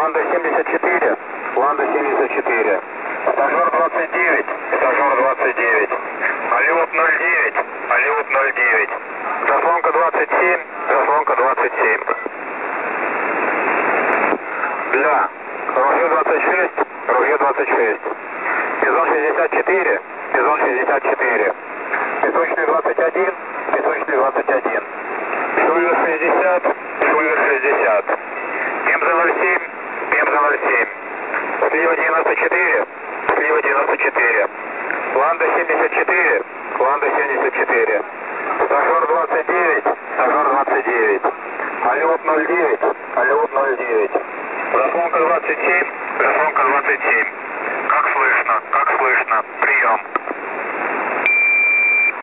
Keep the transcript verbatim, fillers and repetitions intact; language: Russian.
Ланда семьдесят четыре, Ланда семьдесят четыре. Стажер двадцать девять, стажер двадцать девять. Алиут ноль девять, Алиут ноль девять. Заслонка двадцать семь, заслонка двадцать семь. Да, ружье двадцать шесть, ружье двадцать шесть. Бизон шестьдесят четыре, Бизон шестьдесят четыре. Песочный двадцать один, Песочный двадцать один. Шулер шестьдесят, Шулер шестьдесят. Пемза ноль семь, Пемза ноль семь. Слива девяносто четыре, Слива девяносто четыре. Ланда семьдесят четыре, Ланда семьдесят четыре. Стажер двадцать девять, Стажер двадцать девять. Алиут ноль девять, Алиут ноль девять. Заслонка двадцать семь, заслонка двадцать семь.